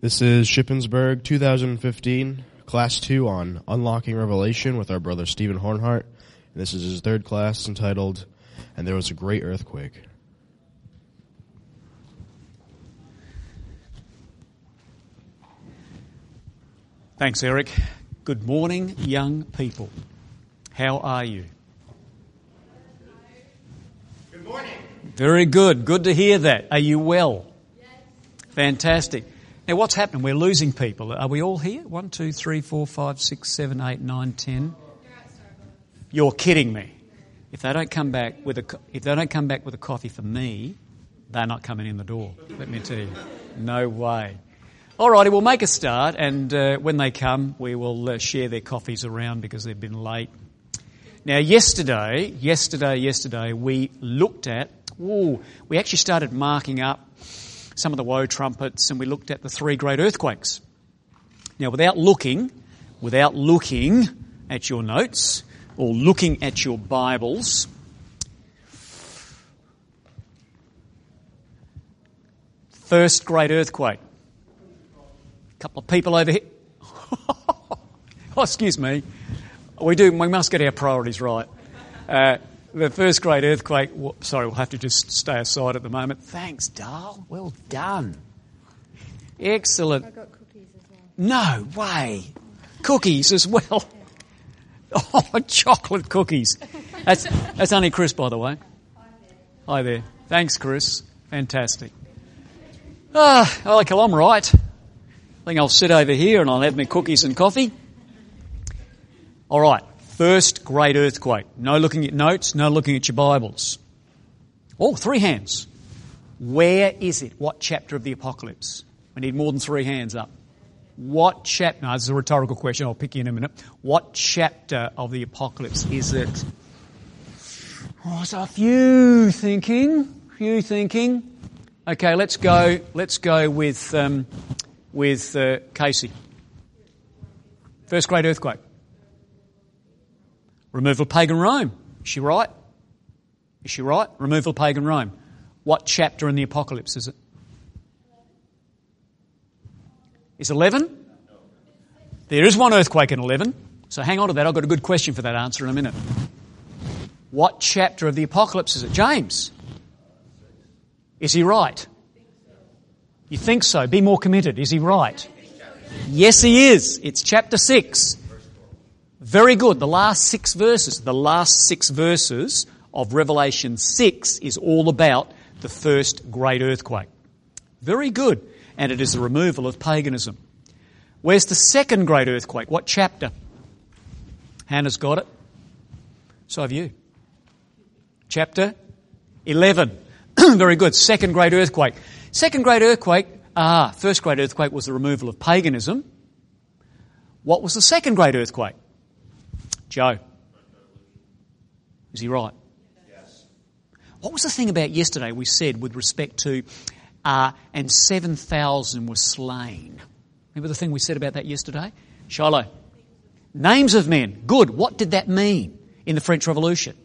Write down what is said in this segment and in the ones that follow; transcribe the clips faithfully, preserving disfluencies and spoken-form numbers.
This is Shippensburg two thousand fifteen, Class two on Unlocking Revelation with our brother Stephen Hornhart. And this is his third class entitled, And There Was a Great Earthquake. Thanks, Eric. Good morning, young people. How are you? Good morning. Very good. Good to hear that. Are you well? Yes. Fantastic. Now, what's happening? We're losing people. Are we all here? One, two, three, four, five, six, seven, eight, nine, ten. You're kidding me. If they don't come back with a if they don't come back with a coffee for me, they're not coming in the door. Let me tell you. No way. All righty, we'll make a start, and uh, when they come, we will uh, share their coffees around because they've been late. Now, yesterday, yesterday, yesterday, we looked at. Ooh, we actually started marking up some of the woe trumpets, and we looked at the three great earthquakes. Now, without looking, without looking at your notes or looking at your Bibles, first great earthquake. A couple of people over here. Oh, excuse me. We do. We must get our priorities right. Uh, The first great earthquake, sorry, we'll have to just stay aside at the moment. Thanks, Darl. Well done. Excellent. I got cookies as well. No way. Cookies as well. Oh, chocolate cookies. That's that's only Chris, by the way. Hi there. Hi there. Thanks, Chris. Fantastic. Ah, well, I'm right. I think I'll sit over here and I'll have my cookies and coffee. All right. First great earthquake. No looking at notes, no looking at your Bibles. Oh, three hands. Where is it? What chapter of the Apocalypse? We need more than three hands up. What chapter? No, this is a rhetorical question. I'll pick you in a minute. What chapter of the Apocalypse is it? Oh, so a few thinking, few thinking. Okay, let's go. Let's go with um, with uh, Casey. First great earthquake. Removal of pagan Rome. Is she right? Is she right? Removal of pagan Rome. What chapter in the Apocalypse is it? Is eleven? There is one earthquake in eleven. So hang on to that. I've got a good question for that answer in a minute. What chapter of the Apocalypse is it? James? Is he right? You think so? Be more committed. Is he right? Yes, he is. It's chapter six. Very good. The last six verses, the last six verses of Revelation six is all about the first great earthquake. Very good. And it is the removal of paganism. Where's the second great earthquake? What chapter? Hannah's got it. So have you. Chapter eleven. Very good. Second great earthquake. Second great earthquake, ah, first great earthquake was the removal of paganism. What was the second great earthquake? Joe. Is he right? Yes. What was the thing about yesterday we said with respect to, uh, and seven thousand were slain? Remember the thing we said about that yesterday? Shiloh. Names of men. Good. What did that mean in the French Revolution?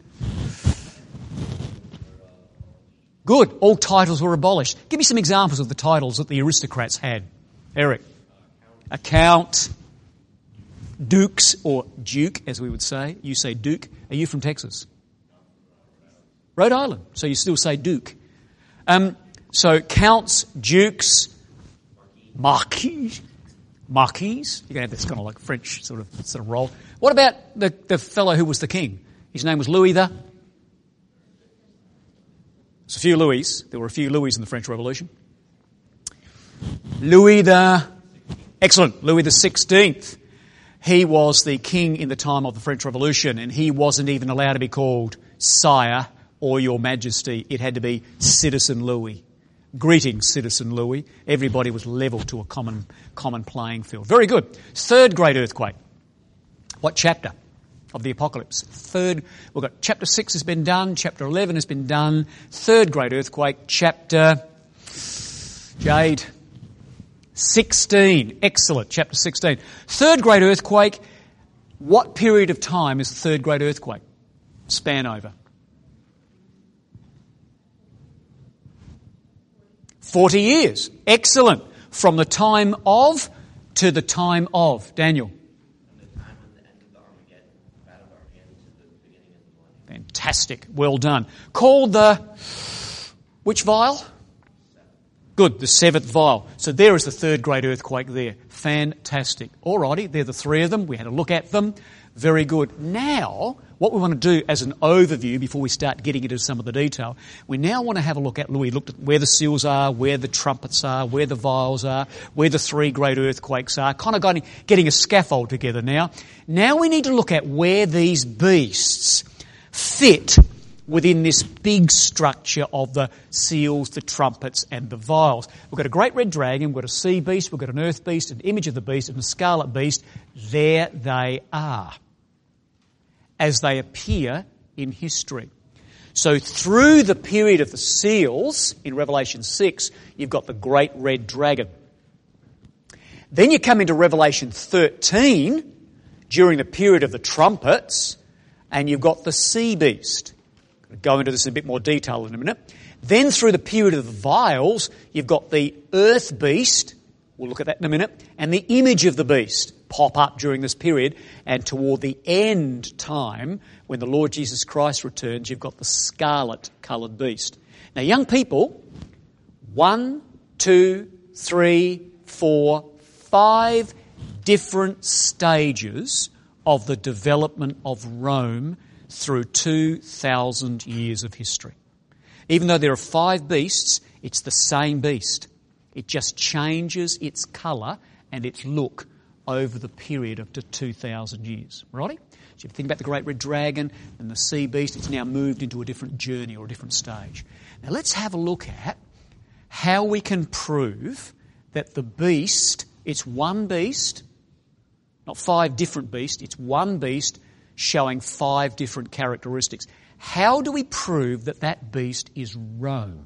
Good. All titles were abolished. Give me some examples of the titles that the aristocrats had. Eric. A count. Dukes, or Duke, as we would say. You say Duke. Are you from Texas? Rhode Island. So you still say Duke. Um, so counts, dukes, marquis, marquis. You're going to have this kind of like French sort of sort of role. What about the, the fellow who was the king? His name was Louis the... There's a few Louis. There were a few Louis in the French Revolution. Louis the... Excellent. Louis the sixteenth. He was the king in the time of the French Revolution, and he wasn't even allowed to be called Sire or Your Majesty. It had to be Citizen Louis. Greetings, Citizen Louis. Everybody was level to a common common playing field. Very good. Third great earthquake. What chapter of the Apocalypse? Third. We've got chapter six has been done. Chapter eleven has been done. Third great earthquake. Chapter Jade. sixteen. Excellent. Chapter sixteen. Third great earthquake. What period of time is the third great earthquake span over? Forty years. Excellent. from the time of to the time of. Daniel. From the time of the end of the Armageddon, battle of Armageddon, to the beginning of the millennium. Fantastic. Well done. Called the, which vial? Good, the seventh vial. So there is the third great earthquake there. Fantastic. Alrighty, they're the three of them. We had a look at them. Very good. Now, what we want to do as an overview before we start getting into some of the detail, we now want to have a look at, we looked at where the seals are, where the trumpets are, where the vials are, where the three great earthquakes are, kind of getting, getting a scaffold together now. Now we need to look at where these beasts fit within this big structure of the seals, the trumpets and the vials. We've got a great red dragon, we've got a sea beast, we've got an earth beast, an image of the beast and a scarlet beast. There they are, as they appear in history. So through the period of the seals, in Revelation six, you've got the great red dragon. Then you come into Revelation thirteen, during the period of the trumpets, and you've got the sea beast. I'll go into this in a bit more detail in a minute. Then through the period of the vials, you've got the earth beast, we'll look at that in a minute, and the image of the beast pop up during this period. And toward the end time, when the Lord Jesus Christ returns, you've got the scarlet coloured beast. Now young people, one, two, three, four, five different stages of the development of Rome through two thousand years of history. Even though there are five beasts, it's the same beast. It just changes its colour and its look over the period of the two thousand years. Righty? So if you think about the great red dragon and the sea beast, it's now moved into a different journey or a different stage. Now let's have a look at how we can prove that the beast, it's one beast, not five different beasts, it's one beast showing five different characteristics. How do we prove that that beast is Rome?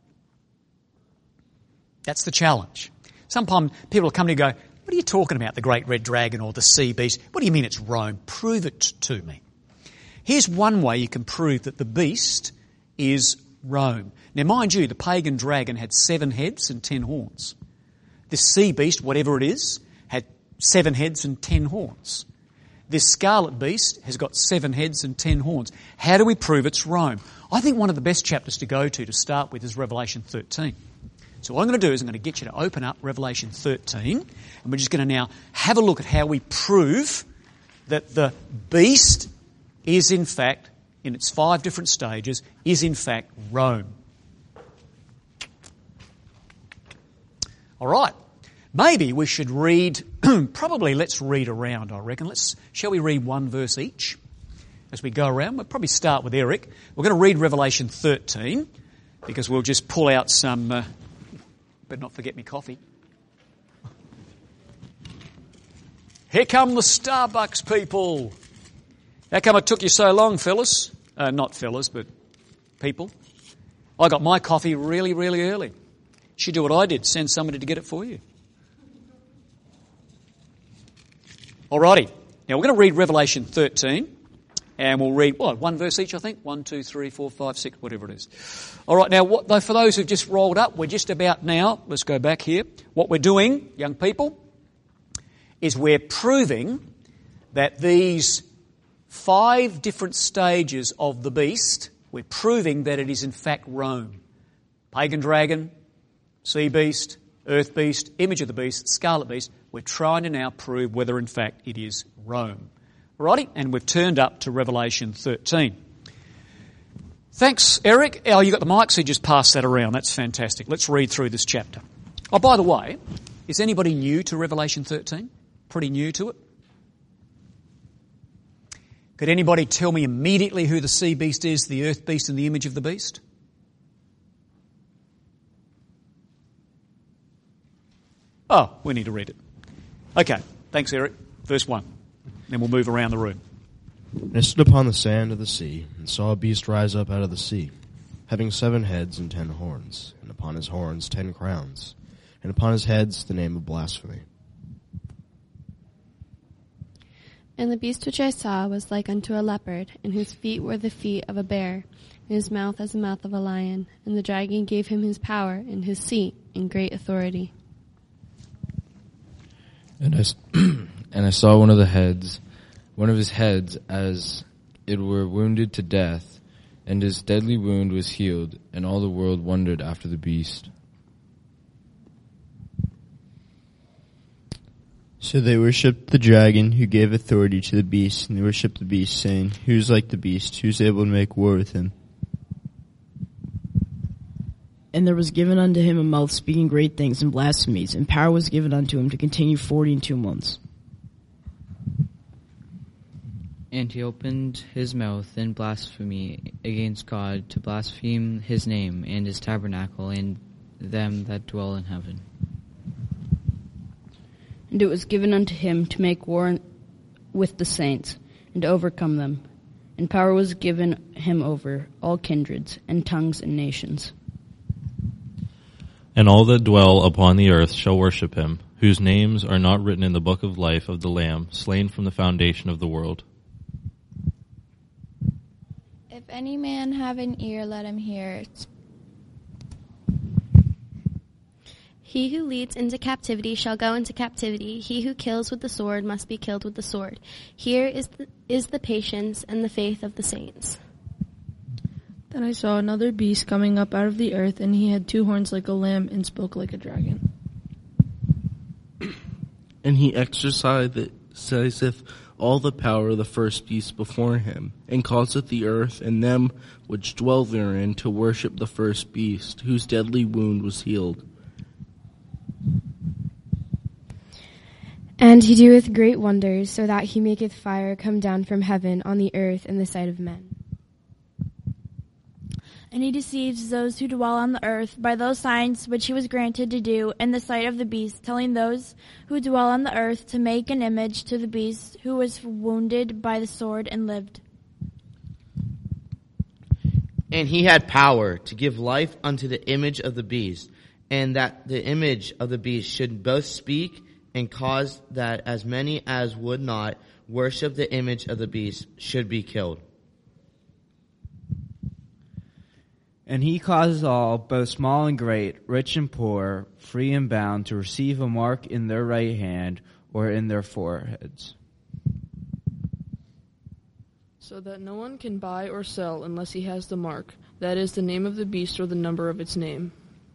That's the challenge. Sometimes people come to you and go, what are you talking about, the great red dragon or the sea beast? What do you mean it's Rome? Prove it to me. Here's one way you can prove that the beast is Rome. Now mind you, the pagan dragon had seven heads and ten horns. This sea beast, whatever it is, had seven heads and ten horns. This scarlet beast has got seven heads and ten horns. How do we prove it's Rome? I think one of the best chapters to go to to start with is Revelation thirteen. So what I'm going to do is I'm going to get you to open up Revelation thirteen, and we're just going to now have a look at how we prove that the beast is in fact, in its five different stages, is in fact Rome. All right. Maybe we should read, probably let's read around, I reckon. Let's, shall we read one verse each as we go around? We'll probably start with Eric. We're going to read Revelation thirteen because we'll just pull out some, uh, but not forget me coffee. Here come the Starbucks people. How come it took you so long, fellas? Uh, not fellas, but people. I got my coffee really, really early. You should do what I did, send somebody to get it for you. Alrighty, now we're going to read Revelation thirteen, and we'll read, what, one verse each, I think? One, two, three, four, five, six, whatever it is. Alright, now what, though, for those who've just rolled up, we're just about now, let's go back here. What we're doing, young people, is we're proving that these five different stages of the beast, we're proving that it is in fact Rome. Pagan dragon, sea beast, earth beast, image of the beast, scarlet beast. We're trying to now prove whether in fact it is Rome. Alrighty, and we've turned up to Revelation thirteen. Thanks, Eric. Oh, you got the mic, so you just pass that around. That's fantastic. Let's read through this chapter. Oh, by the way, is anybody new to Revelation thirteen? Pretty new to it? Could anybody tell me immediately who the sea beast is, the earth beast and the image of the beast? Oh, we need to read it. Okay, thanks Eric. Verse one. Then we'll move around the room. And I stood upon the sand of the sea, and saw a beast rise up out of the sea, having seven heads and ten horns, and upon his horns ten crowns, and upon his heads the name of blasphemy. And the beast which I saw was like unto a leopard, and his feet were the feet of a bear, and his mouth as the mouth of a lion. And the dragon gave him his power, and his seat, and great authority. And I, s- and I saw one of the heads, one of his heads, as it were wounded to death, and his deadly wound was healed, and all the world wondered after the beast. So they worshipped the dragon, who gave authority to the beast, and they worshipped the beast, saying, "Who's like the beast? Who's able to make war with him?" And there was given unto him a mouth speaking great things and blasphemies, and power was given unto him to continue forty and two months. And he opened his mouth in blasphemy against God, to blaspheme his name and his tabernacle and them that dwell in heaven. And it was given unto him to make war with the saints, and to overcome them. And power was given him over all kindreds, and tongues, and nations. And all that dwell upon the earth shall worship him, whose names are not written in the book of life of the Lamb, slain from the foundation of the world. If any man have an ear, let him hear. He who leads into captivity shall go into captivity. He who kills with the sword must be killed with the sword. Here is the, is the patience and the faith of the saints. Then I saw another beast coming up out of the earth, and he had two horns like a lamb and spoke like a dragon. And he exerciseth all the power of the first beast before him, and causeth the earth and them which dwell therein to worship the first beast, whose deadly wound was healed. And he doeth great wonders, so that he maketh fire come down from heaven on the earth in the sight of men. And he deceives those who dwell on the earth by those signs which he was granted to do in the sight of the beast, telling those who dwell on the earth to make an image to the beast who was wounded by the sword and lived. And he had power to give life unto the image of the beast, and that the image of the beast should both speak and cause that as many as would not worship the image of the beast should be killed. And he causes all, both small and great, rich and poor, free and bound, to receive a mark in their right hand or in their foreheads, so that no one can buy or sell unless he has the mark, that is, the name of the beast or the number of its name.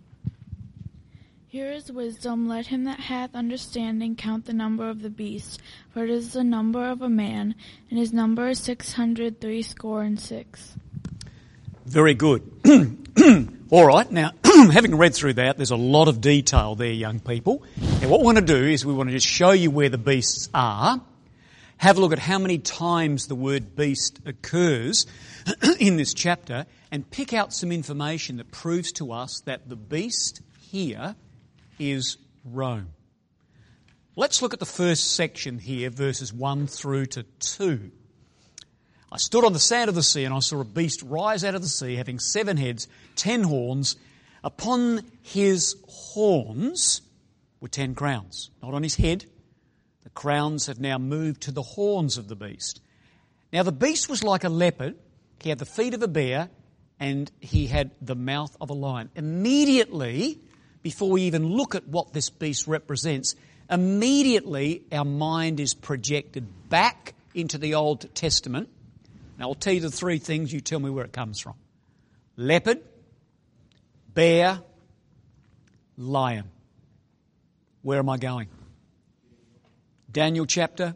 Here is wisdom. Let him that hath understanding count the number of the beast, for it is the number of a man, and his number is six hundred threescore and six. Very good. All right, now, having read through that, there's a lot of detail there, young people. And what we want to do is we want to just show you where the beasts are, have a look at how many times the word beast occurs in this chapter, and pick out some information that proves to us that the beast here is Rome. Let's look at the first section here, verses one through to two. I stood on the sand of the sea, and I saw a beast rise out of the sea, having seven heads, ten horns. Upon his horns were ten crowns. Not on his head. The crowns have now moved to the horns of the beast. Now the beast was like a leopard. He had the feet of a bear, and he had the mouth of a lion. Immediately, before we even look at what this beast represents, immediately our mind is projected back into the Old Testament. Now, I'll tell you the three things, you tell me where it comes from. Leopard, bear, lion. Where am I going? Daniel chapter.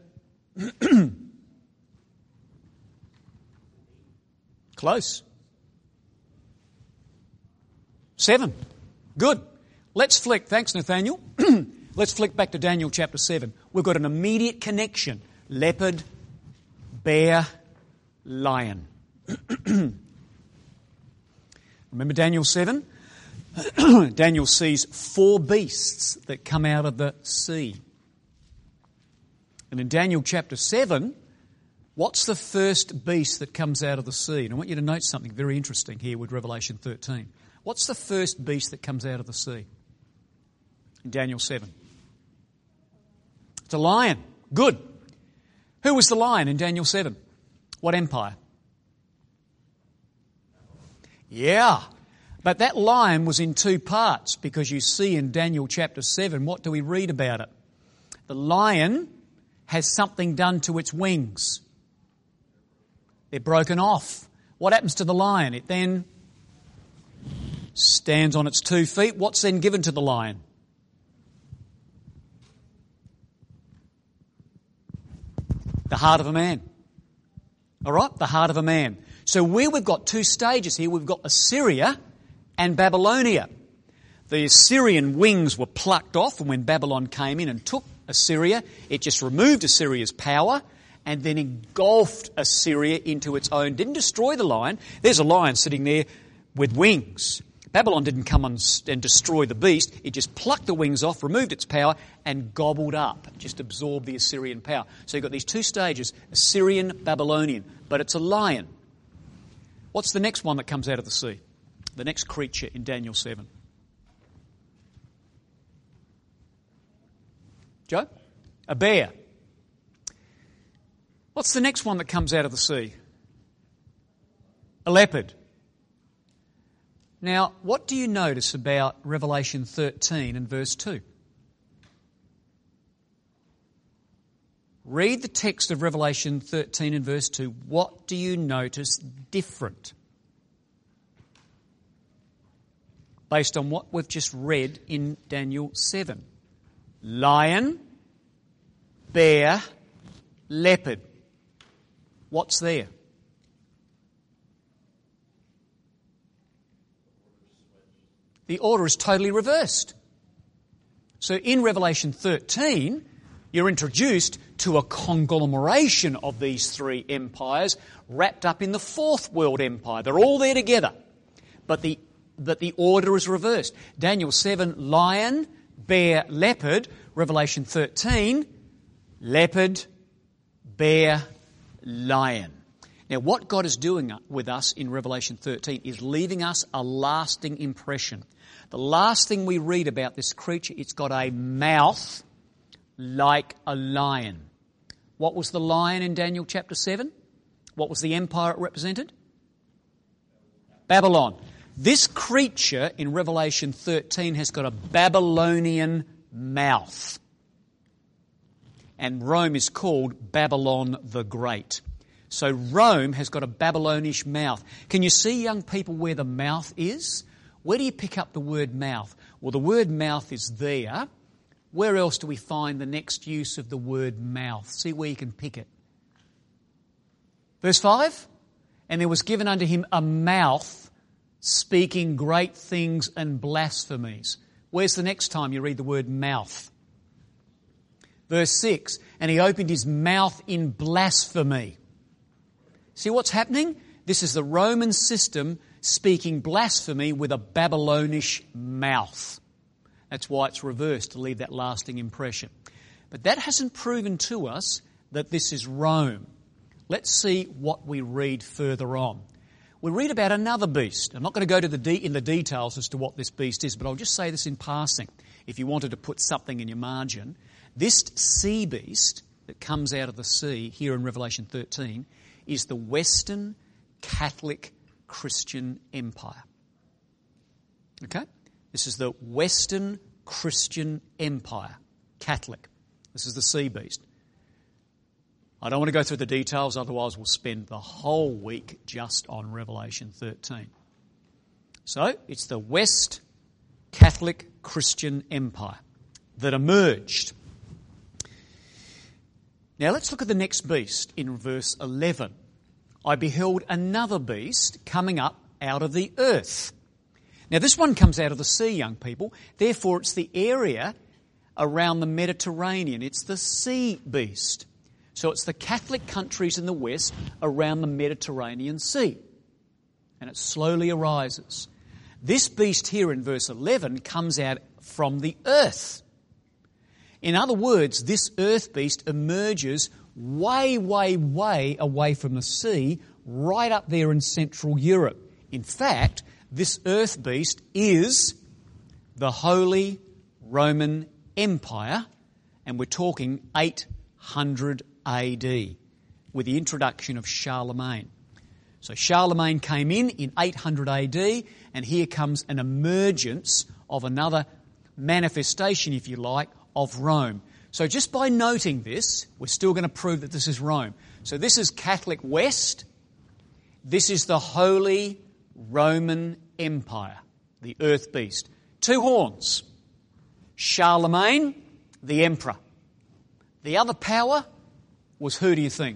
Close. Seven. Good. Let's flick. Thanks, Nathaniel. Let's flick back to Daniel chapter seven. We've got an immediate connection. Leopard, bear, lion. Remember Daniel seven? Daniel sees four beasts that come out of the sea. And in Daniel chapter seven, what's the first beast that comes out of the sea? And I want you to note something very interesting here with Revelation thirteen. What's the first beast that comes out of the sea? In Daniel seven. It's a lion. Good. Who was the lion in Daniel seven? What empire? Yeah. But that lion was in two parts, because you see in Daniel chapter seven, what do we read about it? The lion has something done to its wings. They're broken off. What happens to the lion? It then stands on its two feet. What's then given to the lion? The heart of a man. All right? The heart of a man. So where we've got two stages here, we've got Assyria and Babylonia. The Assyrian wings were plucked off, and when Babylon came in and took Assyria, it just removed Assyria's power and then engulfed Assyria into its own. Didn't destroy the lion. There's a lion sitting there with wings. Babylon didn't come and destroy the beast. It just plucked the wings off, removed its power, and gobbled up, just absorbed the Assyrian power. So you've got these two stages, Assyrian, Babylonian, but it's a lion. What's the next one that comes out of the sea? The next creature in Daniel seven. Joe? A bear. What's the next one that comes out of the sea? A leopard. Now, what do you notice about Revelation thirteen and verse two? Read the text of Revelation thirteen and verse two. What do you notice different? Based on what we've just read in Daniel seven. Lion, bear, leopard. What's there? The order is totally reversed. So in Revelation thirteen, you're introduced to a conglomeration of these three empires wrapped up in the fourth world empire. They're all there together. But the, but the order is reversed. Daniel seven, lion, bear, leopard. Revelation thirteen, leopard, bear, lion. Now, what God is doing with us in Revelation thirteen is leaving us a lasting impression. The last thing we read about this creature, it's got a mouth like a lion. What was the lion in Daniel chapter seven? What was the empire it represented? Babylon. This creature in Revelation thirteen has got a Babylonian mouth. And Rome is called Babylon the Great. So Rome has got a Babylonish mouth. Can you see, young people, where the mouth is? Where do you pick up the word mouth? Well, the word mouth is there. Where else do we find the next use of the word mouth? See where you can pick it. Verse five, and there was given unto him a mouth speaking great things and blasphemies. Where's the next time you read the word mouth? Verse six, and he opened his mouth in blasphemy. See what's happening? This is the Roman system speaking blasphemy with a Babylonish mouth. That's why it's reversed, to leave that lasting impression. But that hasn't proven to us that this is Rome. Let's see what we read further on. We read about another beast. I'm not going to go to the de- in the details as to what this beast is, but I'll just say this in passing. If you wanted to put something in your margin, this sea beast that comes out of the sea here in Revelation thirteen is the Western Catholic Christian Empire. Okay? This is the Western Christian Empire, Catholic. This is the sea beast. I don't want to go through the details, otherwise we'll spend the whole week just on Revelation thirteen. So, it's the West Catholic Christian Empire that emerged. Now let's look at the next beast in verse eleven. I beheld another beast coming up out of the earth. Now this one comes out of the sea, young people. Therefore it's the area around the Mediterranean. It's the sea beast. So it's the Catholic countries in the West around the Mediterranean Sea. And it slowly arises. This beast here in verse eleven comes out from the earth. In other words, this earth beast emerges way, way, way away from the sea, right up there in Central Europe. In fact, this earth beast is the Holy Roman Empire, and we're talking eight hundred A D, with the introduction of Charlemagne. So Charlemagne came in in eight hundred A D, and here comes an emergence of another manifestation, if you like, of Rome. So just by noting this, we're still going to prove that this is Rome. So this is Catholic West. This is the Holy Roman Empire, the earth beast. Two horns. Charlemagne, the emperor. The other power was, who do you think?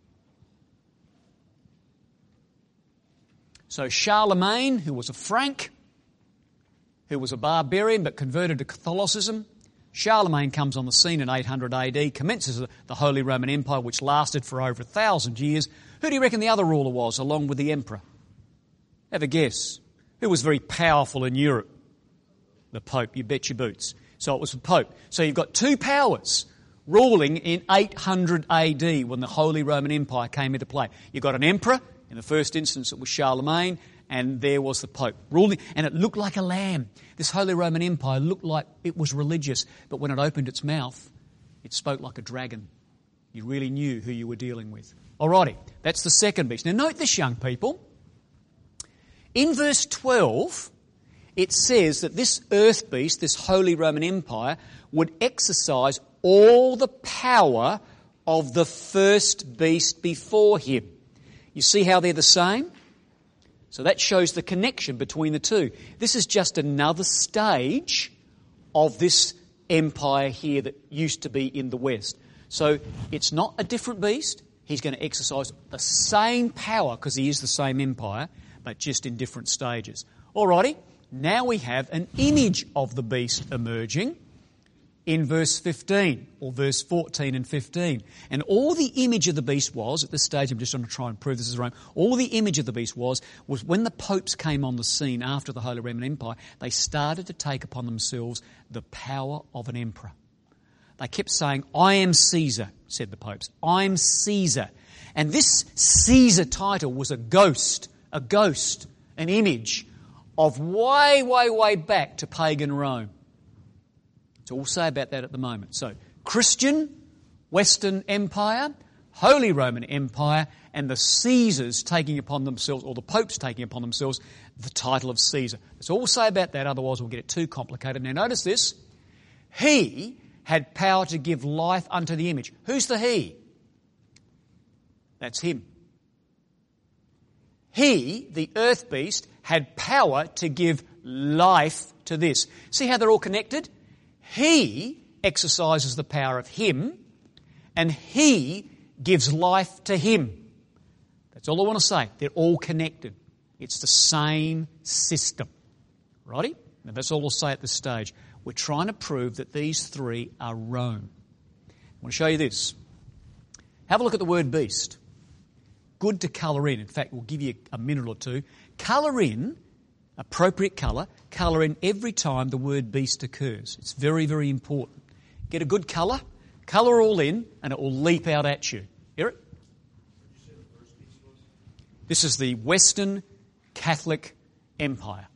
So Charlemagne, who was a Frank, who was a barbarian but converted to Catholicism. Charlemagne comes on the scene in eight hundred A D, commences the Holy Roman Empire, which lasted for over a thousand years. Who do you reckon the other ruler was, along with the emperor? Have a guess. Who was very powerful in Europe? The Pope, you bet your boots. So it was the Pope. So you've got two powers ruling in eight hundred A D when the Holy Roman Empire came into play. You've got an emperor. In the first instance, it was Charlemagne, and there was the Pope ruling, and it looked like a lamb. This Holy Roman Empire looked like it was religious, but when it opened its mouth, it spoke like a dragon. You really knew who you were dealing with. Alrighty, that's the second beast. Now note this, young people. In verse twelve, it says that this earth beast, this Holy Roman Empire, would exercise all the power of the first beast before him. You see how they're the same? So that shows the connection between the two. This is just another stage of this empire here that used to be in the West. So it's not a different beast. He's going to exercise the same power because he is the same empire, but just in different stages. Alrighty, now we have an image of the beast emerging in verse fifteen, or verse fourteen and fifteen. And all the image of the beast was, at this stage I'm just going to try and prove this is Rome, all the image of the beast was, was when the popes came on the scene after the Holy Roman Empire, they started to take upon themselves the power of an emperor. They kept saying, I am Caesar, said the popes. I'm Caesar. And this Caesar title was a ghost, a ghost, an image of way, way, way back to pagan Rome. So we'll say about that at the moment. So Christian, Western Empire, Holy Roman Empire, and the Caesars taking upon themselves, or the popes taking upon themselves, the title of Caesar. That's all we'll say about that, otherwise we'll get it too complicated. Now notice this. He had power to give life unto the image. Who's the he? That's him. He, the earth beast, had power to give life to this. See how they're all connected? He exercises the power of him, and he gives life to him. That's all I want to say. They're all connected. It's the same system. Righty? Now that's all I'll say at this stage. We're trying to prove that these three are Rome. I want to show you this. Have a look at the word beast. Good to colour in. In fact, we'll give you a minute or two. Colour in, appropriate colour, colour in every time the word beast occurs. It's very, very important. Get a good colour, colour all in, and it will leap out at you. Hear it? This is the Western Catholic Empire.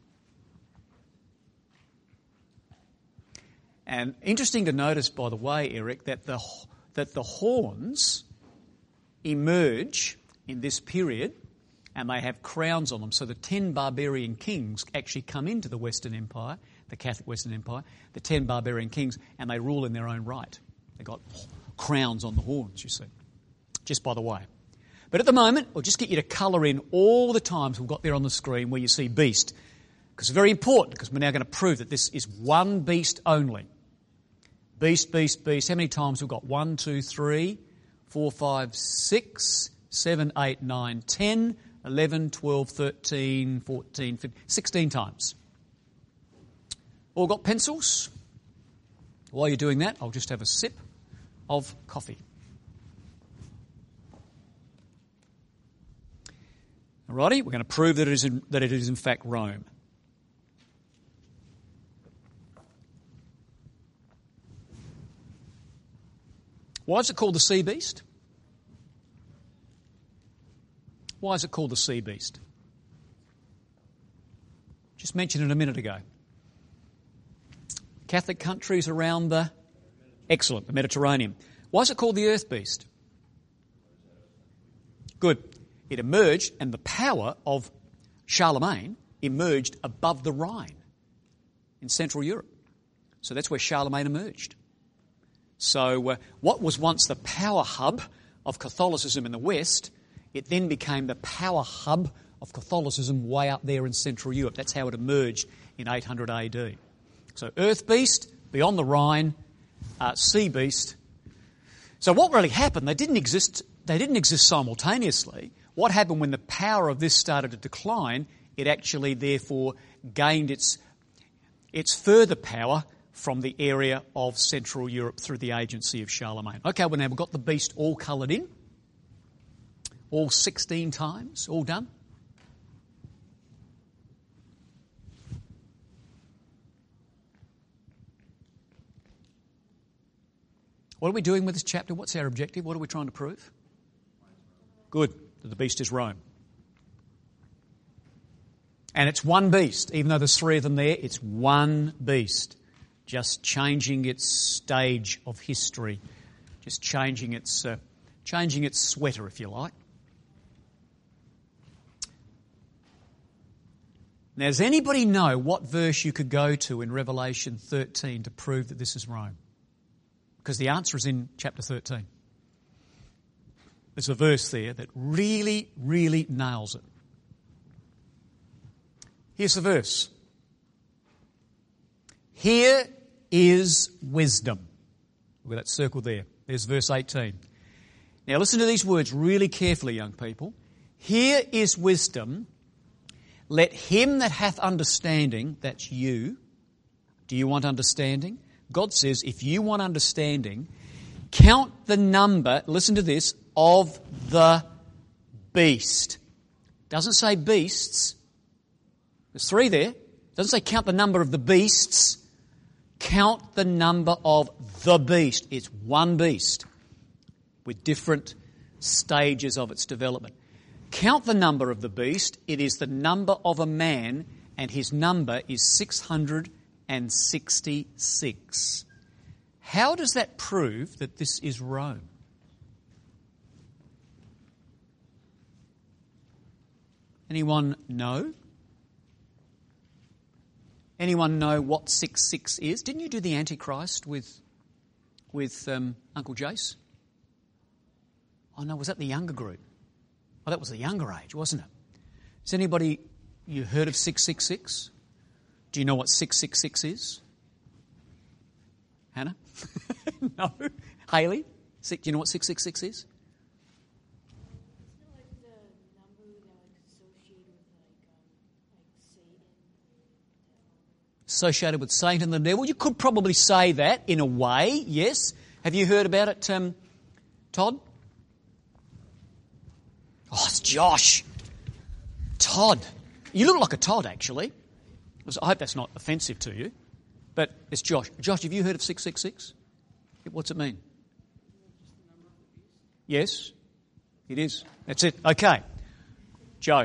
And interesting to notice, by the way, Eric, that the that the horns emerge in this period, and they have crowns on them. So the ten barbarian kings actually come into the Western Empire, the Catholic Western Empire, the ten barbarian kings, and they rule in their own right. They've got crowns on the horns, you see, just by the way. But at the moment, I'll just get you to colour in all the times we've got there on the screen where you see beast, because it's very important, because we're now going to prove that this is one beast only. Beast, beast, beast. How many times we've got? One, two, three, four, five, six, seven, eight, nine, ten, eleven, twelve, thirteen, fourteen, fifteen, sixteen times. All got pencils? While you're doing that, I'll just have a sip of coffee. Alrighty, we're going to prove that it is in, that it is in fact Rome. Why is it called the sea beast? Why is it called the sea beast? Just mentioned it a minute ago. Catholic countries around the, excellent, the Mediterranean. Why is it called the earth beast? Good. It emerged, and the power of Charlemagne emerged above the Rhine in Central Europe. So that's where Charlemagne emerged. So uh, what was once the power hub of Catholicism in the West, it then became the power hub of Catholicism way up there in Central Europe. That's how it emerged in eight hundred A D. So earth beast, beyond the Rhine, uh, sea beast. So what really happened, they didn't exist, they didn't exist simultaneously. What happened when the power of this started to decline, it actually therefore gained its, its further power from the area of Central Europe through the agency of Charlemagne. Okay, well now we've got the beast all coloured in. All sixteen times, all done. What are we doing with this chapter? What's our objective? What are we trying to prove? Good, that the beast is Rome. And it's one beast, even though there's three of them there, it's one beast. Just changing its stage of history, just changing its, uh, changing its sweater, if you like. Now, does anybody know what verse you could go to in Revelation thirteen to prove that this is Rome? Because the answer is in chapter thirteen. There's a verse there that really, really nails it. Here's the verse. Here is wisdom. Look at that circle there. There's verse eighteen. Now listen to these words really carefully, young people. Here is wisdom. Let him that hath understanding, that's you. Do you want understanding? God says, if you want understanding, count the number, listen to this, of the beast. Doesn't say beasts. There's three there. Doesn't say count the number of the beasts. Count the number of the beast. It's one beast with different stages of its development. Count the number of the beast. It is the number of a man, and his number is six hundred sixty-six. How does that prove that this is Rome? Anyone know? Anyone know what six six is? Didn't you do the Antichrist with with um, Uncle Jace? Oh no, was that the younger group? Oh, that was the younger age, wasn't it? Has anybody, you heard of six six six? Do you know what six six six is? Hannah? No? Hayley? Do you know what six six six is? Associated with Satan and the devil. You could probably say that in a way, yes. Have you heard about it, um, Todd? Oh, it's Josh. Todd. You look like a Todd, actually. I hope that's not offensive to you. But it's Josh. Josh, have you heard of six six six? What's it mean? Yes, it is. That's it. Okay. Joe.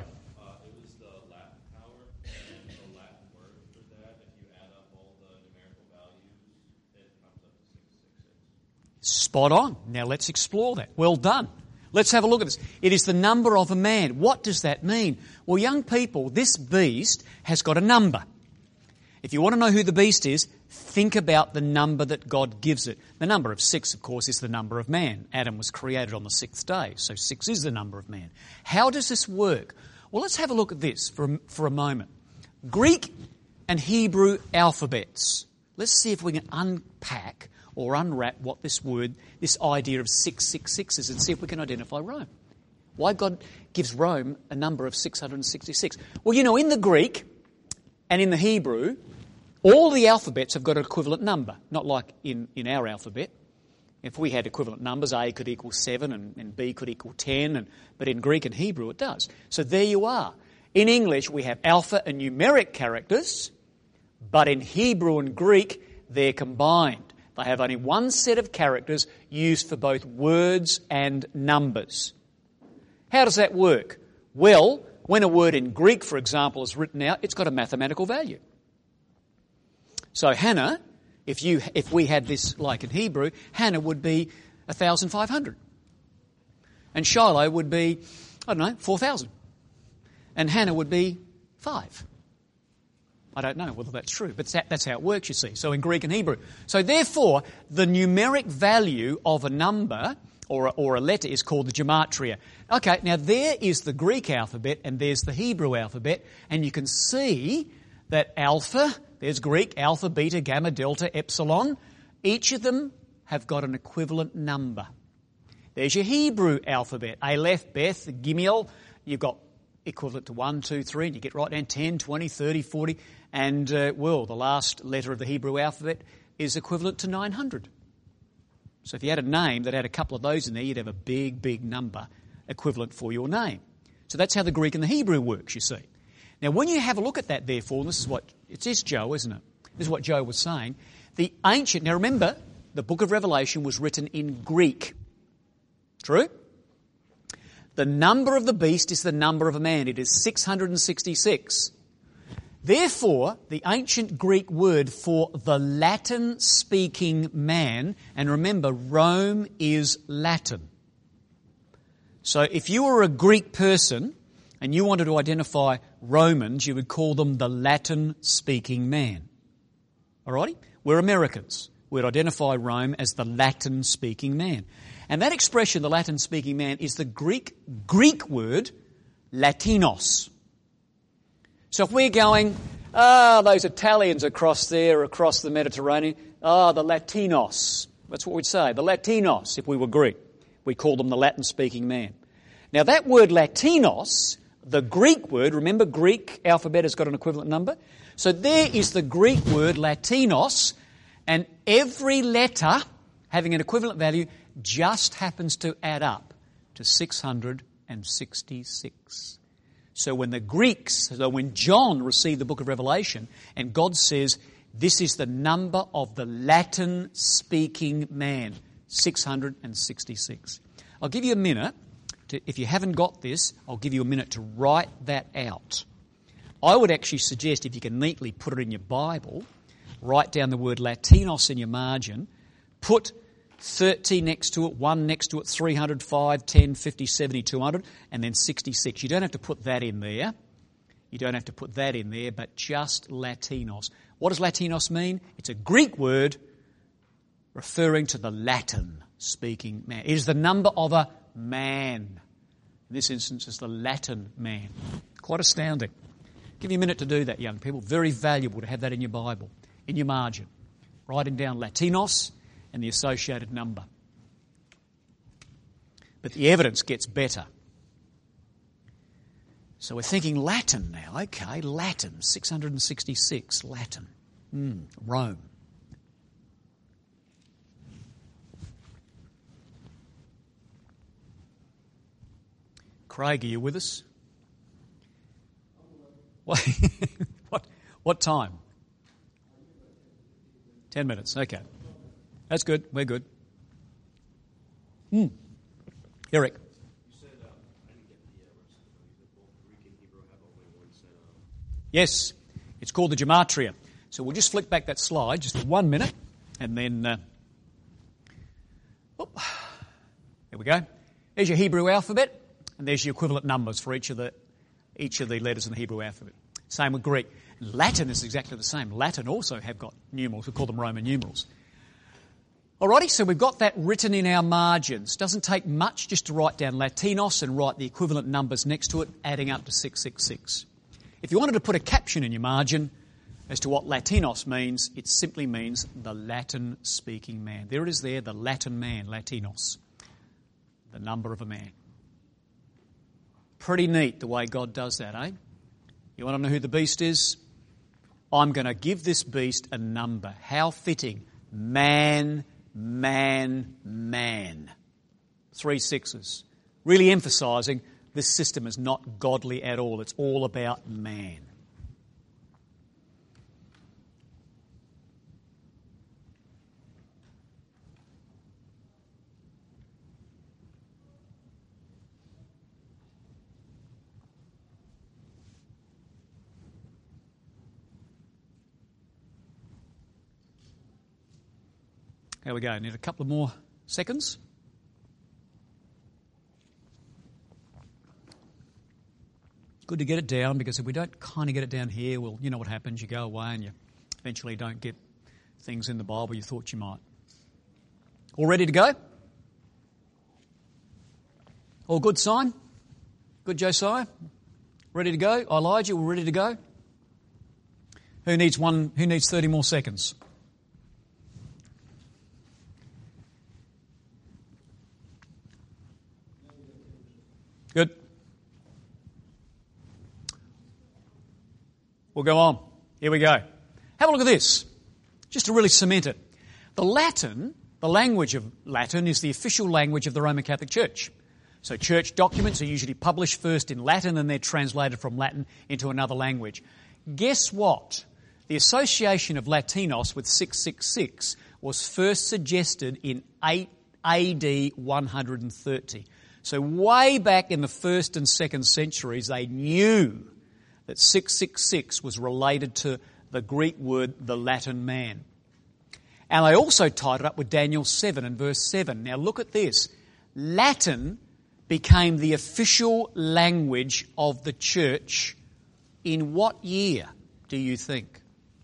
Spot on. Now let's explore that. Well done. Let's have a look at this. It is the number of a man. What does that mean? Well, young people, this beast has got a number. If you want to know who the beast is, think about the number that God gives it. The number of six, of course, is the number of man. Adam was created on the sixth day, so six is the number of man. How does this work? Well, let's have a look at this for a, for a moment. Greek and Hebrew alphabets. Let's see if we can unpack or unwrap what this word, this idea of six six six is, and see if we can identify Rome. Why God gives Rome a number of six hundred sixty-six. Well, you know, in the Greek and in the Hebrew, all the alphabets have got an equivalent number, not like in, in our alphabet. If we had equivalent numbers, A could equal seven and, and B could equal ten, and, but in Greek and Hebrew it does. So there you are. In English we have alpha and numeric characters, but in Hebrew and Greek they're combined. They have only one set of characters used for both words and numbers. How does that work? Well, when a word in Greek, for example, is written out, it's got a mathematical value. So Hannah, if you if we had this like in Hebrew, Hannah would be one thousand five hundred. And Shiloh would be, I don't know, four thousand. And Hannah would be five. I don't know whether that's true, but that's how it works, you see. So in Greek and Hebrew. So therefore, the numeric value of a number or a, or a letter is called the gematria. Okay, now there is the Greek alphabet and there's the Hebrew alphabet, and you can see that alpha, there's Greek, alpha, beta, gamma, delta, epsilon. Each of them have got an equivalent number. There's your Hebrew alphabet, Aleph, Beth, Gimel. You've got equivalent to one, two, three, and you get right down ten, twenty, thirty, forty, and, uh, well, the last letter of the Hebrew alphabet is equivalent to nine hundred. So if you had a name that had a couple of those in there, you'd have a big, big number equivalent for your name. So that's how the Greek and the Hebrew works, you see. Now, when you have a look at that, therefore, and this is what, it is Joe, isn't it? This is what Joe was saying. The ancient, now remember, the book of Revelation was written in Greek. True? The number of the beast is the number of a man. It is six hundred sixty-six. Therefore, the ancient Greek word for the Latin-speaking man, and remember, Rome is Latin. So if you were a Greek person and you wanted to identify Romans, you would call them the Latin-speaking man. Alrighty? We're Americans. We'd identify Rome as the Latin-speaking man. And that expression, the Latin-speaking man, is the Greek Greek word Latinos. So if we're going, ah, oh, those Italians across there, across the Mediterranean, ah, oh, the Latinos. That's what we'd say, the Latinos, if we were Greek. We call them the Latin-speaking man. Now that word Latinos, the Greek word, remember Greek alphabet has got an equivalent number? So there is the Greek word Latinos, and every letter having an equivalent value just happens to add up to six hundred sixty-six. So when the Greeks, so when John received the book of Revelation, and God says, this is the number of the Latin-speaking man, six hundred sixty-six. I'll give you a minute, to, if you haven't got this, I'll give you a minute to write that out. I would actually suggest if you can neatly put it in your Bible, write down the word Latinos in your margin, put thirty next to it, one next to it, three hundred, five, ten, fifty, seventy, two hundred, and then sixty-six. You don't have to put that in there. You don't have to put that in there, but just Latinos. What does Latinos mean? It's a Greek word referring to the Latin-speaking man. It is the number of a man. In this instance, it's the Latin man. Quite astounding. Give you a minute to do that, young people. Very valuable to have that in your Bible, in your margin. Writing down Latinos and the associated number. But the evidence gets better. So we're thinking Latin now. Okay, Latin, six hundred sixty-six, Latin. Mm, Rome. Craig, are you with us? What, what, what time? Ten minutes, okay. That's good. We're good. Hmm. Eric. You said, uh, I didn't get the uh, rest of the both Greek and Hebrew have only one set of... Yes. It's called the gematria. So we'll just flick back that slide just for one minute, and then... Uh, oh, there we go. There's your Hebrew alphabet, and there's your equivalent numbers for each of the each of the letters in the Hebrew alphabet. Same with Greek. Latin is exactly the same. Latin also have got numerals. We call them Roman numerals. Alrighty, so we've got that written in our margins. Doesn't take much just to write down Latinos and write the equivalent numbers next to it, adding up to six six six. If you wanted to put a caption in your margin as to what Latinos means, it simply means the Latin-speaking man. There it is there, the Latin man, Latinos. The number of a man. Pretty neat the way God does that, eh? You want to know who the beast is? I'm going to give this beast a number. How fitting. Man, man, man. Three sixes. Really emphasising this system is not godly at all. It's all about man. There we go. Need a couple of more seconds. Good to get it down, because if we don't kind of get it down here, well, you know what happens. You go away and you eventually don't get things in the Bible you thought you might. All ready to go? All good, Simon? Good, Josiah? Ready to go? Elijah, we're ready to go? Who needs one? Who needs thirty more seconds? Good. We'll go on. Here we go. Have a look at this, just to really cement it. The Latin, the language of Latin, is the official language of the Roman Catholic Church. So church documents are usually published first in Latin and they're translated from Latin into another language. Guess what? The association of Latinos with six six six was first suggested in eight A D one hundred thirty. So way back in the first and second centuries, they knew that six six six was related to the Greek word, the Latin man. And they also tied it up with Daniel seven and verse seven. Now look at this. Latin became the official language of the church in what year, do you think?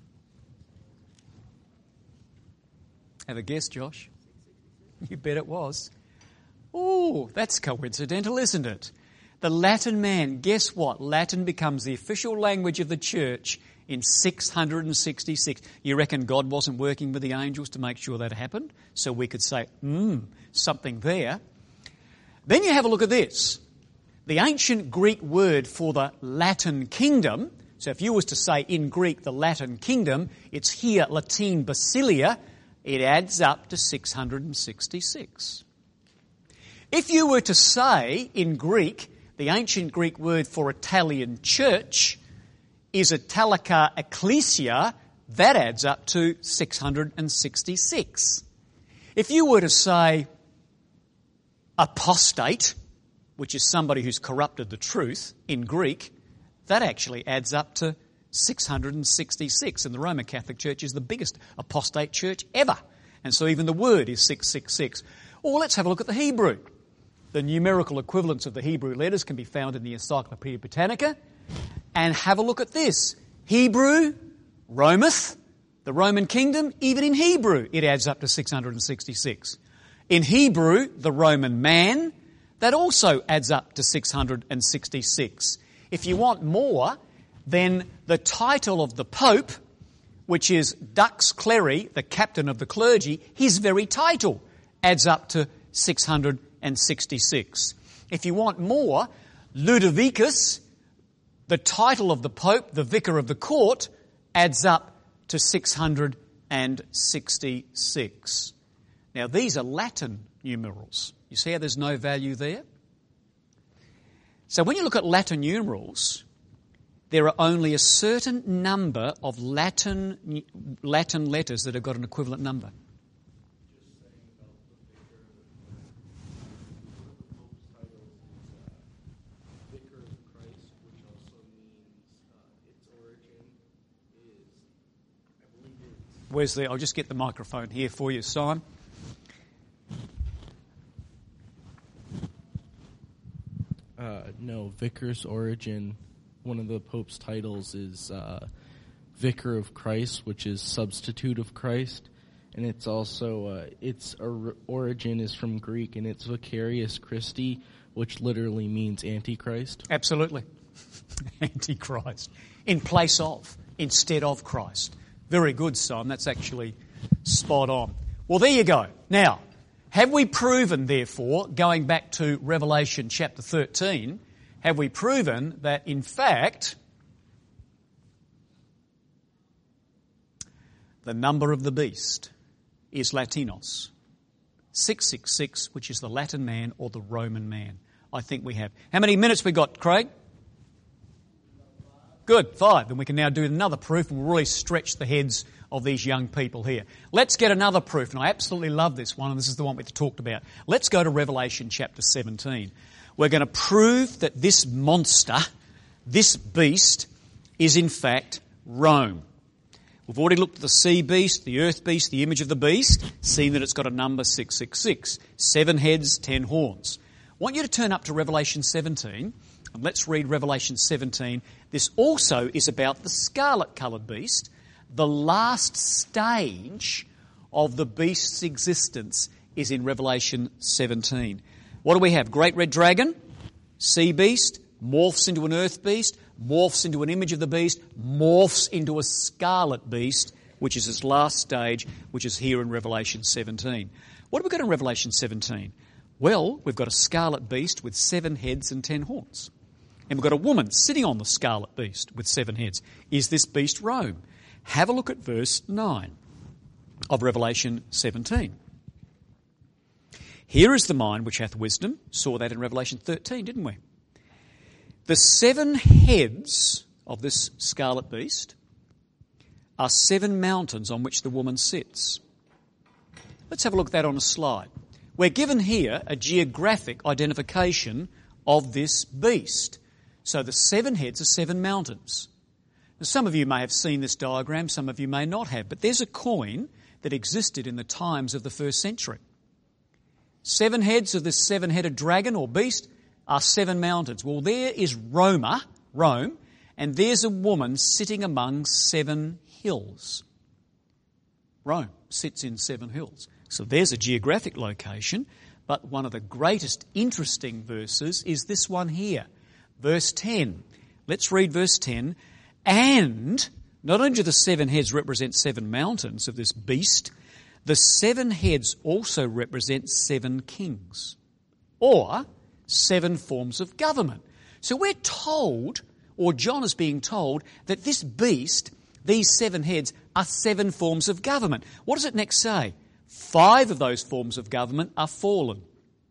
Have a guess, Josh? You bet it was. Oh, that's coincidental, isn't it? The Latin man, guess what? Latin becomes the official language of the church in six hundred sixty-six. You reckon God wasn't working with the angels to make sure that happened? So we could say, hmm, something there. Then you have a look at this. The ancient Greek word for the Latin kingdom, so if you was to say in Greek the Latin kingdom, it's here Latin Basilia, it adds up to six hundred sixty-six. If you were to say in Greek, the ancient Greek word for Italian church is Italica Ecclesia, that adds up to six hundred sixty-six. If you were to say apostate, which is somebody who's corrupted the truth in Greek, that actually adds up to six hundred sixty-six. And the Roman Catholic Church is the biggest apostate church ever. And so even the word is six six six. Or let's have a look at the Hebrew. The numerical equivalents of the Hebrew letters can be found in the Encyclopedia Britannica. And have a look at this. Hebrew, Rometh, the Roman kingdom, even in Hebrew, it adds up to six hundred sixty-six. In Hebrew, the Roman man, that also adds up to six hundred sixty-six. If you want more, then the title of the Pope, which is Dux Cleri, the captain of the clergy, his very title adds up to six hundred sixty-six. If you want more, Ludovicus, the title of the Pope, the vicar of the court, adds up to six hundred sixty-six. Now these are Latin numerals. You see how there's no value there? So when you look at Latin numerals, there are only a certain number of Latin Latin letters that have got an equivalent number. Where's the, I'll just get the microphone here for you, Simon. Uh, no, Vicar's origin, one of the Pope's titles is uh, Vicar of Christ, which is substitute of Christ. And it's also, uh, its or- origin is from Greek, and it's Vicarius Christi, which literally means Antichrist. Absolutely. Antichrist. In place of, instead of Christ. Very good, Simon. That's actually spot on. Well, there you go. Now, have we proven, therefore, going back to Revelation chapter thirteen, have we proven that, in fact, the number of the beast is Latinos? six six six, which is the Latin man or the Roman man. I think we have. How many minutes we got, Craig? Good, five. Then we can now do another proof and we'll really stretch the heads of these young people here. Let's get another proof, and I absolutely love this one, and this is the one we talked about. Let's go to Revelation chapter seventeen. We're going to prove that this monster, this beast, is in fact Rome. We've already looked at the sea beast, the earth beast, the image of the beast, seen that it's got a number six six six. Seven heads, ten horns. I want you to turn up to Revelation seventeen. And let's read Revelation seventeen. This also is about the scarlet-coloured beast, the last stage of the beast's existence is in Revelation seventeen. What do we have? Great red dragon, sea beast, morphs into an earth beast, morphs into an image of the beast, morphs into a scarlet beast, which is its last stage, which is here in Revelation seventeen. What have we got in Revelation seventeen? Well, we've got a scarlet beast with seven heads and ten horns. And we've got a woman sitting on the scarlet beast with seven heads. Is this beast Rome? Have a look at verse nine of Revelation seventeen. Here is the mind which hath wisdom. Saw that in Revelation thirteen, didn't we? The seven heads of this scarlet beast are seven mountains on which the woman sits. Let's have a look at that on a slide. We're given here a geographic identification of this beast. So the seven heads are seven mountains. Now, some of you may have seen this diagram, some of you may not have, but there's a coin that existed in the times of the first century. Seven heads of this seven-headed dragon or beast are seven mountains. Well, there is Roma, Rome, and there's a woman sitting among seven hills. Rome sits in seven hills. So there's a geographic location, but one of the greatest interesting verses is this one here. Verse ten. Let's read verse ten. And not only do the seven heads represent seven mountains of this beast, the seven heads also represent seven kings, or seven forms of government. So we're told, or John is being told, that this beast, these seven heads, are seven forms of government. What does it next say? Five of those forms of government are fallen.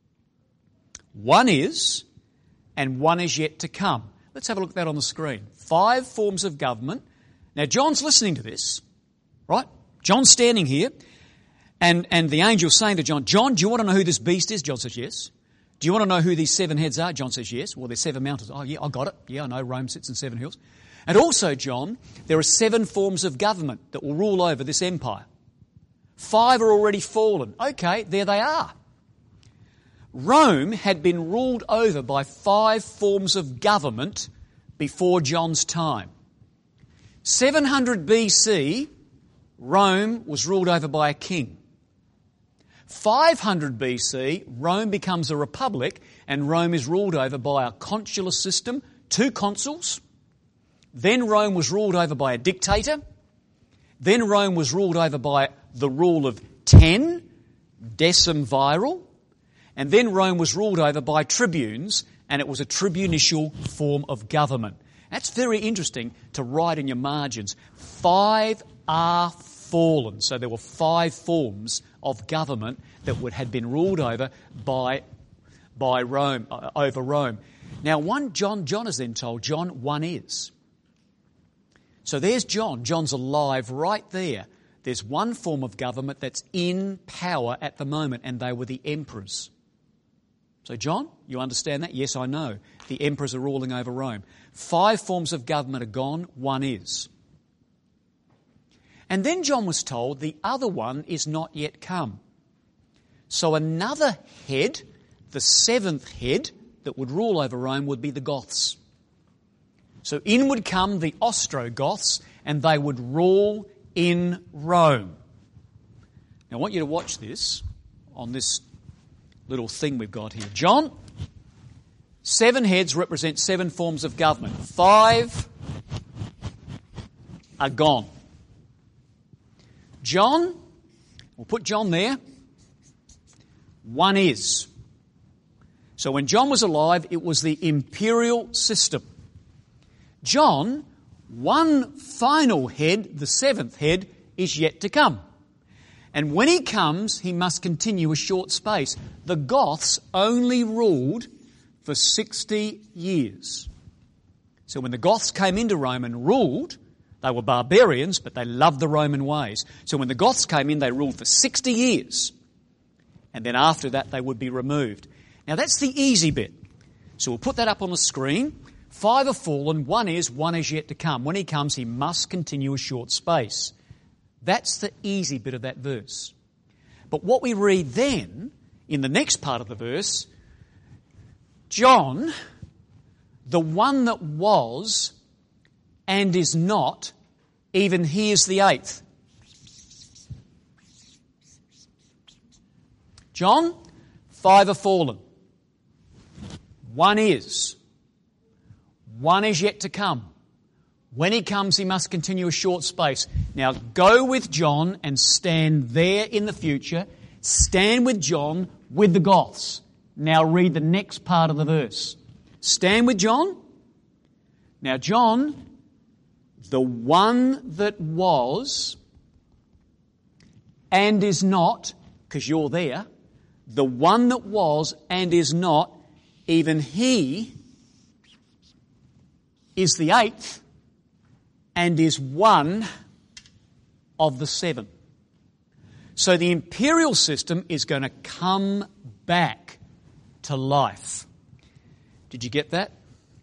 One is, and one is yet to come. Let's have a look at that on the screen. Five forms of government. Now, John's listening to this, right? John's standing here, and, and the angel's saying to John, John, do you want to know who this beast is? John says, yes. Do you want to know who these seven heads are? John says, yes. Well, there's seven mountains. Oh, yeah, I got it. Yeah, I know Rome sits in seven hills. And also, John, there are seven forms of government that will rule over this empire. Five are already fallen. Okay, there they are. Rome had been ruled over by five forms of government before John's time. seven hundred B C, Rome was ruled over by a king. five hundred B C, Rome becomes a republic, and Rome is ruled over by a consular system, two consuls. Then Rome was ruled over by a dictator. Then Rome was ruled over by the rule of ten, decemviral. And then Rome was ruled over by tribunes, and it was a tribunicial form of government. That's very interesting to write in your margins. Five are fallen. So there were five forms of government that would had been ruled over by, by Rome, uh, over Rome. Now, one John, John is then told, John, one is. So there's John. John's alive right there. There's one form of government that's in power at the moment, and they were the emperors. So, John, you understand that? Yes, I know. The emperors are ruling over Rome. Five forms of government are gone, one is. And then John was told the other one is not yet come. So another head, the seventh head that would rule over Rome would be the Goths. So in would come the Ostrogoths, and they would rule in Rome. Now I want you to watch this on this little thing we've got here. John, seven heads represent seven forms of government. Five are gone. John, we'll put John there. One is. So when John was alive, it was the imperial system. John, one final head, the seventh head, is yet to come. And when he comes, he must continue a short space. The Goths only ruled for sixty years. So when the Goths came into Rome and ruled, they were barbarians, but they loved the Roman ways. So when the Goths came in, they ruled for sixty years. And then after that, they would be removed. Now that's the easy bit. So we'll put that up on the screen. Five are fallen, one is, one is yet to come. When he comes, he must continue a short space. That's the easy bit of that verse. But what we read then, in the next part of the verse, John, the one that was and is not, even he is the eighth. John, five are fallen. One is. One is yet to come. When he comes, he must continue a short space. Now go with John and stand there in the future. Stand with John with the Goths. Now read the next part of the verse. Stand with John. Now John, the one that was and is not, because you're there, the one that was and is not, even he is the eighth and is one of the seven. So the imperial system is going to come back to life. Did you get that?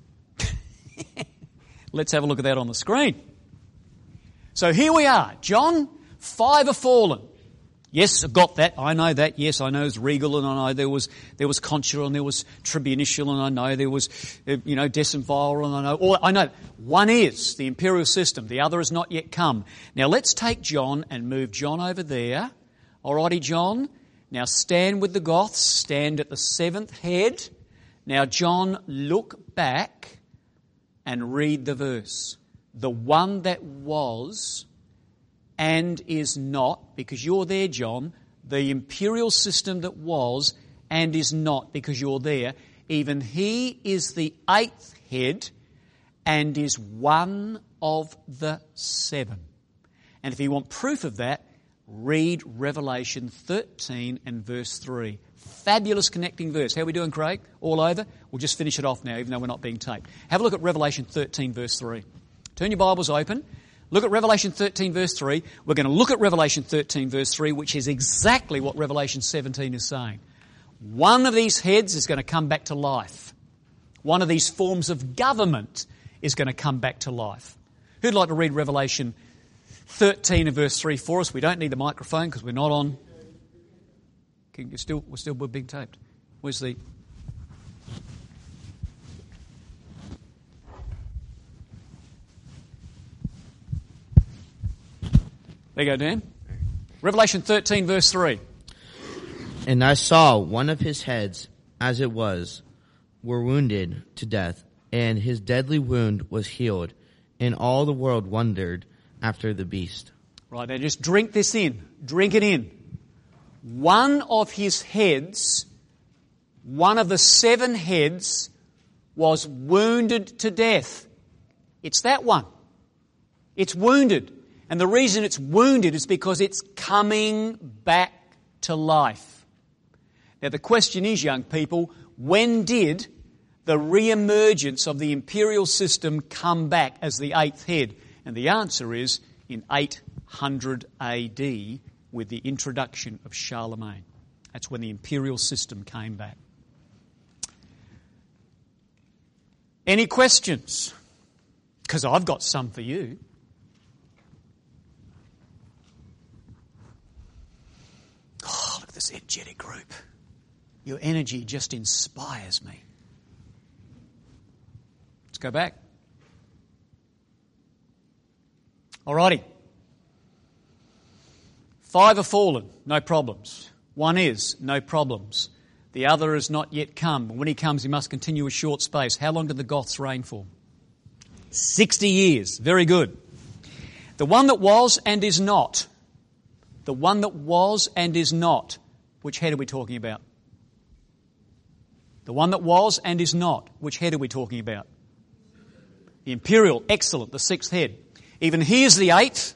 Let's have a look at that on the screen. So here we are. John, five are fallen. Yes, I got that. I know that. Yes, I know it's regal, and I know there was there was consular, and there was tribunicial, and I know there was uh, you know decemviral, and I know all. I know one is the imperial system. The other has not yet come. Now let's take John and move John over there. Alrighty, John. Now stand with the Goths. Stand at the seventh head. Now John, look back and read the verse. The one that was and is not, because you're there, John, the imperial system that was and is not, because you're there, even he is the eighth head and is one of the seven. And if you want proof of that, read Revelation thirteen and verse three. Fabulous connecting verse. How are we doing, Craig? All over? We'll just finish it off now, even though we're not being taped. Have a look at Revelation thirteen, verse three. Turn your Bibles open. Look at Revelation thirteen, verse three. We're going to look at Revelation thirteen, verse three, which is exactly what Revelation seventeen is saying. One of these heads is going to come back to life. One of these forms of government is going to come back to life. Who'd like to read Revelation thirteen and verse three for us? We don't need the microphone because we're not on. Can you still, we're still being taped. Where's the... There you go, Dan. Revelation thirteen, verse three. And I saw one of his heads, as it was, were wounded to death, and his deadly wound was healed, and all the world wondered after the beast. Right, now just drink this in. Drink it in. One of his heads, one of the seven heads, was wounded to death. It's that one. It's wounded. And the reason it's wounded is because it's coming back to life. Now the question is, young people, when did the re-emergence of the imperial system come back as the eighth head? And the answer is in eight hundred A D with the introduction of Charlemagne. That's when the imperial system came back. Any questions? Because I've got some for you. Oh, look at this energetic group. Your energy just inspires me. Let's go back. Alrighty. Five are fallen, no problems. One is, no problems. The other has not yet come. When he comes, he must continue a short space. How long did the Goths reign for? Sixty years. Very good. The one that was and is not. The one that was and is not. Which head are we talking about? The one that was and is not. Which head are we talking about? The imperial. Excellent. The sixth head. Even he is the eighth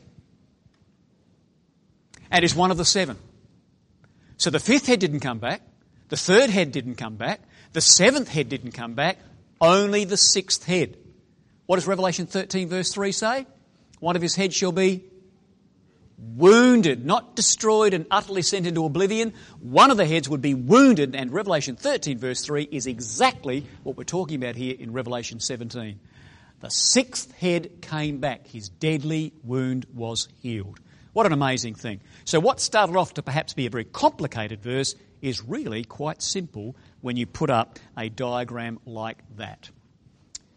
and is one of the seven. So the fifth head didn't come back. The third head didn't come back. The seventh head didn't come back. Only the sixth head. What does Revelation thirteen verse three say? One of his heads shall be wounded, not destroyed and utterly sent into oblivion. One of the heads would be wounded, and Revelation thirteen verse three is exactly what we're talking about here in Revelation seventeen. The sixth head came back. His deadly wound was healed. What an amazing thing. So what started off to perhaps be a very complicated verse is really quite simple when you put up a diagram like that.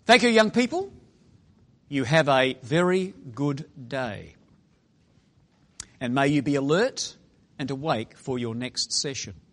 Thank you, young people. You have a very good day. And may you be alert and awake for your next session.